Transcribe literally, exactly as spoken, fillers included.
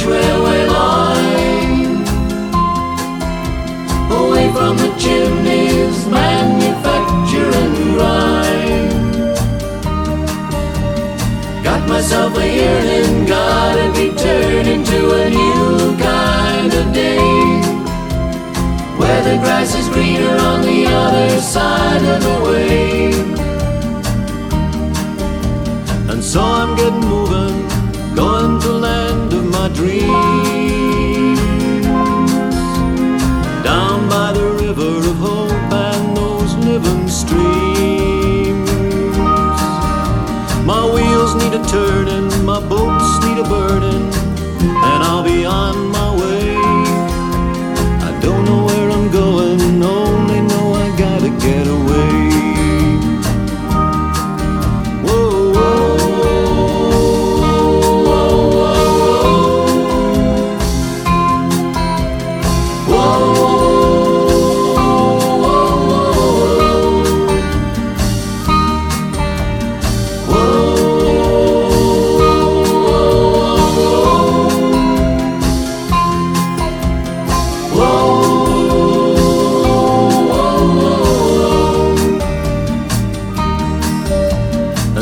British railway line, away from the chimneys, manufacture and grind. Got myself a yearning, gotta be turned into a new kind of day, where the grass is greener on the other side of the way. And so I'm getting moving, going to land of my dreams, down by the river of hope and those living streams. My wheels need a turning, my boats need a burning, and I'll be on my way. I don't know where I'm going, only know I gotta get away. Whoa,